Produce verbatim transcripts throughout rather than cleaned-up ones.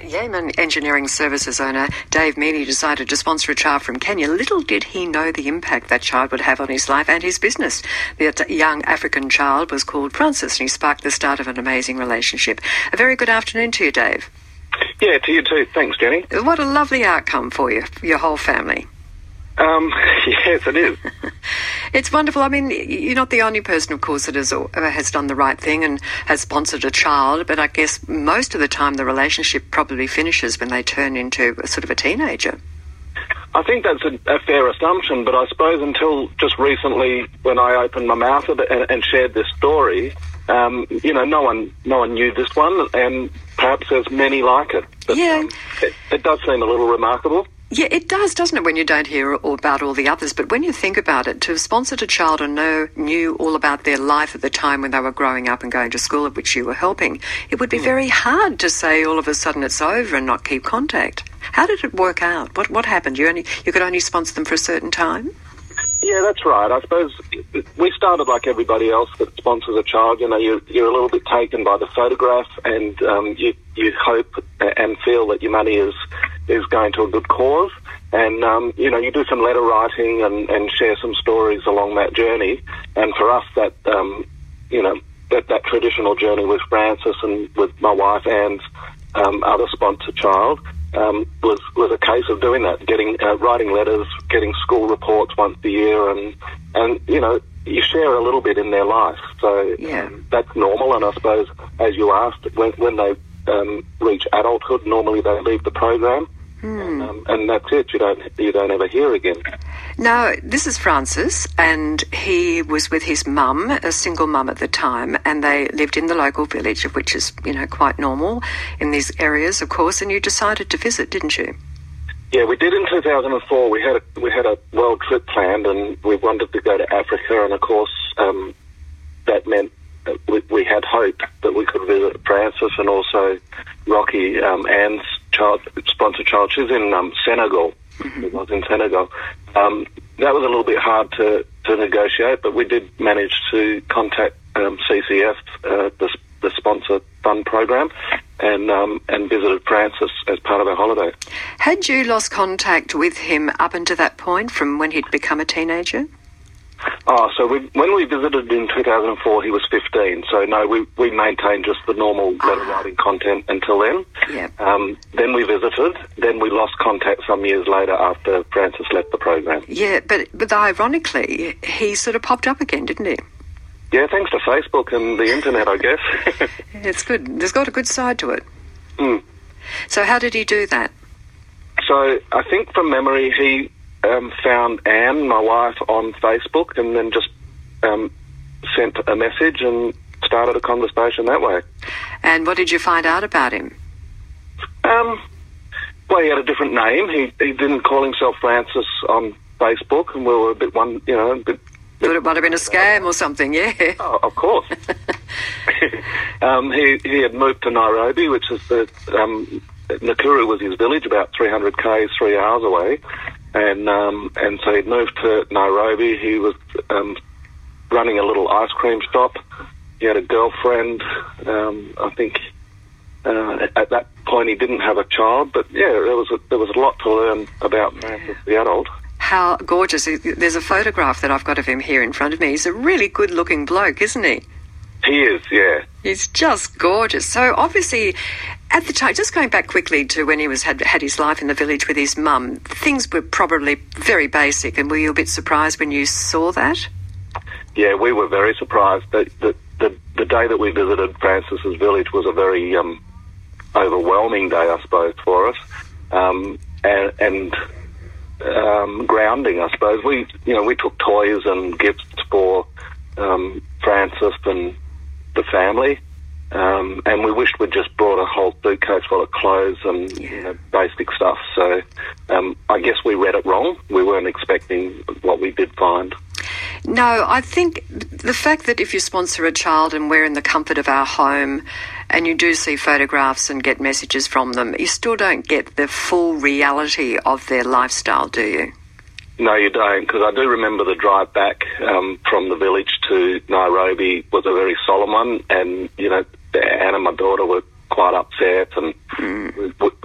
Yemen Engineering Services owner Dave Meany decided to sponsor a child from Kenya. Little did he know the impact that child would have on his life and his business. The young African child was called Francis, and he sparked the start of an amazing relationship. A very good afternoon to you, Dave. Yeah, to you too. Thanks, Jenny. What a lovely outcome for you, for your whole family. Um, yes, it is. It's wonderful. I mean, you're not the only person, of course, that has, uh, has done the right thing and has sponsored a child, but I guess most of the time the relationship probably finishes when they turn into a sort of a teenager. I think that's a, a fair assumption, but I suppose until just recently when I opened my mouth and, and shared this story, um, you know, no one no one knew this one, and perhaps there's many like it. But, yeah. Um, it, it does seem a little remarkable. Yeah, it does, doesn't it, when you don't hear all about all the others. But when you think about it, to have sponsored a child and know, knew all about their life at the time when they were growing up and going to school, at which you were helping, it would be mm. very hard to say all of a sudden it's over and not keep contact. How did it work out? What what happened? You only you could only sponsor them for a certain time? Yeah, that's right. I suppose we started like everybody else that sponsors a child. You know, you're, you're a little bit taken by the photograph, and um, you you hope and feel that your money is is going to a good cause. And, um, you know, you do some letter writing and, and share some stories along that journey. And for us, that, um, you know, that, that traditional journey with Francis and with my wife Anne's um, other sponsor child um, was, was a case of doing that, getting uh, writing letters, getting school reports once a year, and, and you know, you share a little bit in their life. So yeah. um, that's normal. And I suppose, as you asked, when, when they um, reach adulthood, normally they leave the program. Hmm. And, um, and that's it. You don't you don't ever hear again. Now, this is Francis, and he was with his mum, a single mum at the time, and they lived in the local village, which is, you know, quite normal in these areas, of course. And you decided to visit, didn't you? Yeah, we did in two thousand four. We had a we had a world trip planned, and we wanted to go to Africa, and of course um, that meant that we, we had hope that we could visit Francis and also Rocky, um, Anne's child, sponsored child. She's in um, Senegal. Mm-hmm. It was in Senegal. Um, that was a little bit hard to, to negotiate, but we did manage to contact um, C C F, uh, the, the sponsor fund program, and um, and visited Francis as part of our holiday. Had you lost contact with him up until that point, from when he'd become a teenager? Oh, so we, when we visited in two thousand four, he was fifteen. So, no, we, we maintained just the normal letter ah. writing content until then. Yep. Um, then we visited. Then we lost contact some years later after Francis left the program. Yeah, but, but ironically, he sort of popped up again, didn't he? Yeah, thanks to Facebook and the internet, I guess. It's good. There's got a good side to it. Mm. So how did he do that? So I think from memory, he... Um, found Anne, my wife, on Facebook, and then just um, sent a message and started a conversation that way. And what did you find out about him? Um, well, he had a different name. He he didn't call himself Francis on Facebook, and we were a bit one, you know, a bit. Thought it might have been a scam or something, yeah. Oh, of course. um, he he had moved to Nairobi, which is the um, Nakuru was his village, about three hundred k's, three hours away. And um, and so he'd moved to Nairobi. He was um, running a little ice cream shop. He had a girlfriend. Um, I think uh, at that point he didn't have a child. But yeah, there was a, there was a lot to learn about Francis the adult. How gorgeous! There's a photograph that I've got of him here in front of me. He's a really good-looking bloke, isn't he? He is, yeah. He's just gorgeous. So obviously, at the time, just going back quickly to when he was had, had his life in the village with his mum, things were probably very basic. And were you a bit surprised when you saw that? Yeah, we were very surprised. The, the, the, the day that we visited Francis's village was a very um, overwhelming day, I suppose, for us, um, and, and um, grounding, I suppose. We, you know, we took toys and gifts for um, Francis and the family, um, and we wished we'd just brought a whole suitcase full of clothes and yeah. you know, basic stuff. So um, I guess we read it wrong. We weren't expecting what we did find. No, I think the fact that if you sponsor a child and we're in the comfort of our home and you do see photographs and get messages from them, you still don't get the full reality of their lifestyle, do you? No, you don't, because I do remember the drive back um, from the village to Nairobi was a very solemn one, and, you know, Anne and my daughter were quite upset, and mm. we,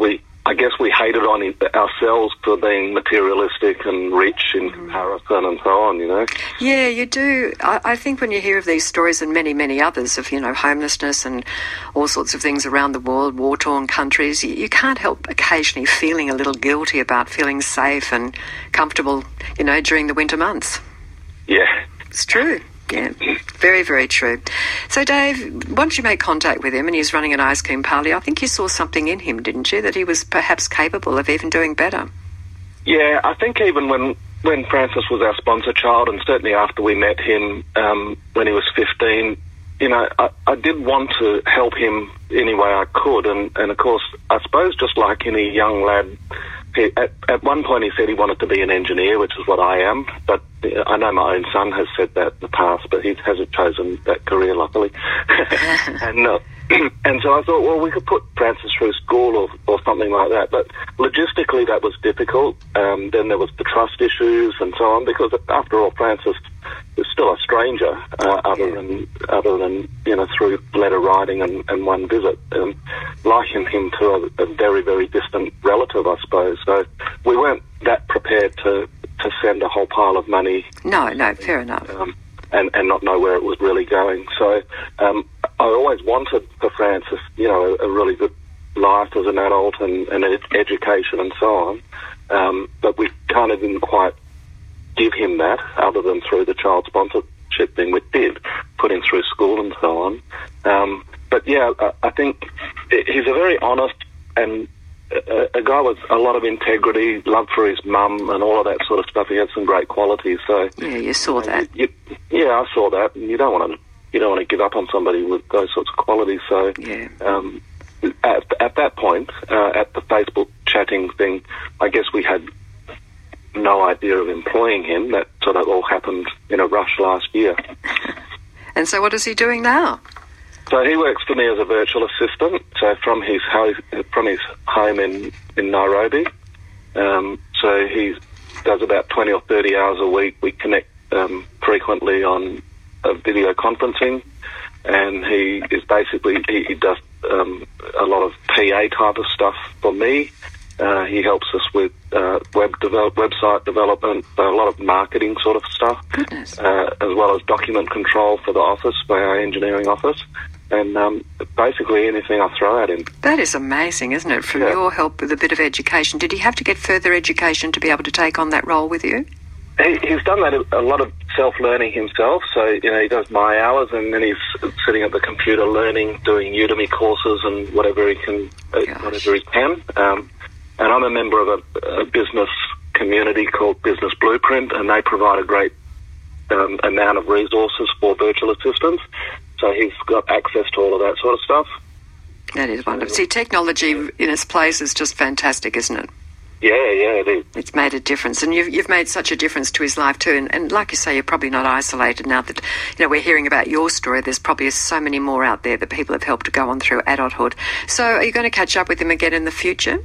I guess we hated on it ourselves for being materialistic and rich in Mm. comparison and so on, you know. Yeah, you do. I, I think when you hear of these stories and many, many others of, you know, homelessness and all sorts of things around the world, war-torn countries, you, you can't help occasionally feeling a little guilty about feeling safe and comfortable, you know, during the winter months. Yeah. It's true. Yeah, very, very true. So, Dave, once you made contact with him and he's running an ice cream parlour, I think you saw something in him, didn't you, that he was perhaps capable of even doing better? Yeah, I think even when, when Francis was our sponsor child, and certainly after we met him um, when he was fifteen, you know, I, I did want to help him any way I could. And, and of course, I suppose just like any young lad, he, at, at one point he said he wanted to be an engineer, which is what I am. But I know my own son has said that in the past, but he hasn't chosen that career, luckily. and uh, and so I thought, well, we could put Francis through school or, or something like that. But logistically, that was difficult. Um, then there was the trust issues and so on, because after all, Francis is still a stranger, uh, other than other than you know through letter writing and, and one visit, um, liking him to a, a very very distant relative, I suppose. So we weren't that prepared to to send a whole pile of money. No, no, fair enough. Um, and, and not know where it was really going. So um, I always wanted for Francis, you know, a, a really good life as an adult and, and ed- education and so on. Um, but we kind of didn't quite give him that, other than through the child sponsorship thing we did, put him through school and so on. Um, but yeah, I, I think he's a very honest and a, a guy with a lot of integrity, love for his mum and all of that sort of stuff. He had some great qualities. So yeah, you saw that. You, you, yeah, I saw that. And you don't want to, you don't want to give up on somebody with those sorts of qualities. So yeah. um, at, at that point, uh, at the Facebook chatting thing, I guess we had no idea of employing him. That sort of all happened in a rush last year. And so, what is he doing now? So he works for me as a virtual assistant. So from his ho- from his home in in Nairobi. Um, so he does about twenty or thirty hours a week. We connect um, frequently on uh, video conferencing, and he is basically he, he does um, a lot of P A type of stuff for me. Uh, he helps us with uh, web develop, website development, a lot of marketing sort of stuff, uh, as well as document control for the office, by our engineering office, and um, basically anything I throw at him. That is amazing, isn't it? From Yeah. your help with a bit of education. Did he have to get further education to be able to take on that role with you? He, he's done that a, a lot of self-learning himself. So you know he does my hours, and then he's sitting at the computer learning, doing Udemy courses and whatever he can, uh, whatever he can. Um, And I'm a member of a, a business community called Business Blueprint, and they provide a great um, amount of resources for virtual assistants. So he's got access to all of that sort of stuff. That is wonderful. See, technology in its place is just fantastic, isn't it? Yeah, yeah, it is. It's made a difference, and you've, you've made such a difference to his life too. And, and like you say, you're probably not isolated now that you know we're hearing about your story. There's probably so many more out there that people have helped to go on through adulthood. So are you going to catch up with him again in the future?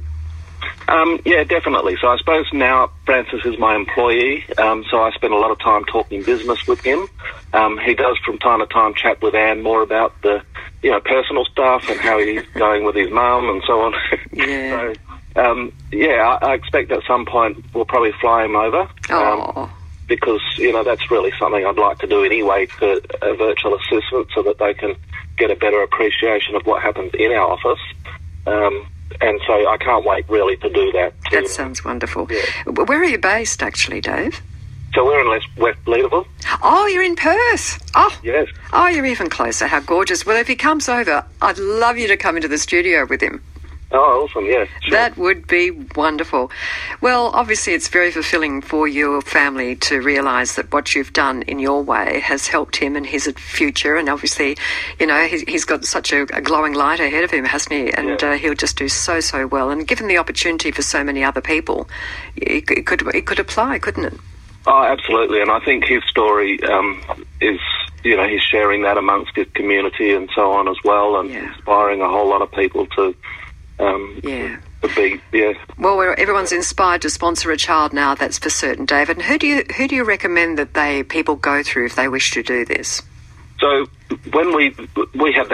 Um, yeah, definitely. So I suppose now Francis is my employee, um, so I spend a lot of time talking business with him. Um, he does from time to time chat with Anne more about the, you know, personal stuff and how he's going with his mum and so on. Yeah. so, um, yeah, I, I expect at some point we'll probably fly him over. Um, Oh. because, you know, that's really something I'd like to do anyway to a virtual assistant so that they can get a better appreciation of what happens in our office. Um, And so I can't wait really to do that. That sounds wonderful. Yeah. Where are you based, actually, Dave? So we're in West, West Leederville. Oh, you're in Perth. Oh, Yes. oh, you're even closer. How gorgeous. Well, if he comes over, I'd love you to come into the studio with him. Oh, awesome, yeah. Sure. That would be wonderful. Well, obviously it's very fulfilling for your family to realise that what you've done in your way has helped him in his future, and obviously, you know, he's, he's got such a, a glowing light ahead of him, hasn't he? And Yeah. uh, he'll just do so, so well. And given the opportunity for so many other people, it could, it could, it could apply, couldn't it? Oh, absolutely. And I think his story um, is, you know, he's sharing that amongst his community and so on as well, and Yeah. inspiring a whole lot of people to... Um, Yeah. To be, yeah. Well, we're, everyone's inspired to sponsor a child now, that's for certain, David. And who do you who do you recommend that they people go through if they wish to do this? So when we we had that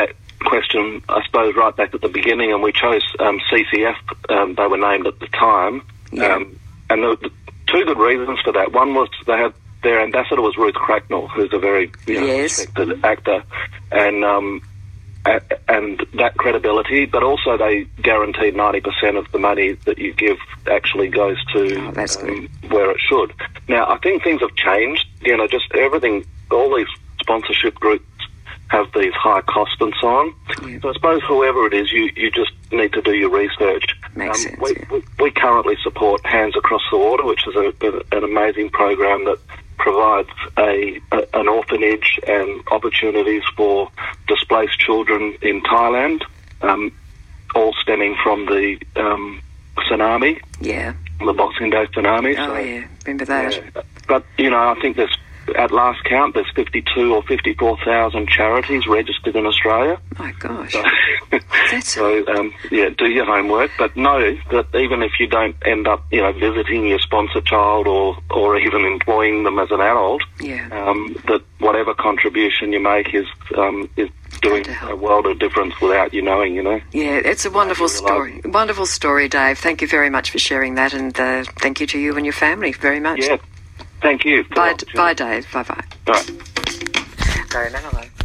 question, I suppose, right back at the beginning, and we chose um, C C F. Um, they were named at the time, Yeah. um, and the, the two good reasons for that. One was they had their ambassador was Ruth Cracknell, who's a very you know, Yes. respected actor, and um, a, and that credibility. But also they guaranteed ninety percent of the money that you give actually goes to Oh, that's um, where it should. Now I think things have changed. You know, just everything. All these sponsorship groups have these high costs and so on. Yeah. So I suppose whoever it is, you, you just need to do your research. Makes sense, we, yeah. we, we currently support Hands Across the Water, which is a, an amazing program that provides a, a an orphanage and opportunities for displaced children in Thailand, um, all stemming from the um, tsunami, Yeah. the Boxing Day tsunami. Oh, So, yeah. Remember that? yeah. But, you know, I think there's, at last count, there's fifty-two or fifty-four thousand charities registered in Australia. My gosh. So, That's so um, yeah, do your homework. But know that even if you don't end up, you know, visiting your sponsor child or, or even employing them as an adult, Yeah. um, that whatever contribution you make is um, is doing to help. a world of difference without you knowing, you know. Yeah, it's a wonderful Thank you, story. Wonderful story, Dave. Thank you very much for sharing that, and uh, thank you to you and your family very much. Yeah. Thank you. for the Bye, opportunity. bye, Dave. Bye-bye. All right. Go, Manolo.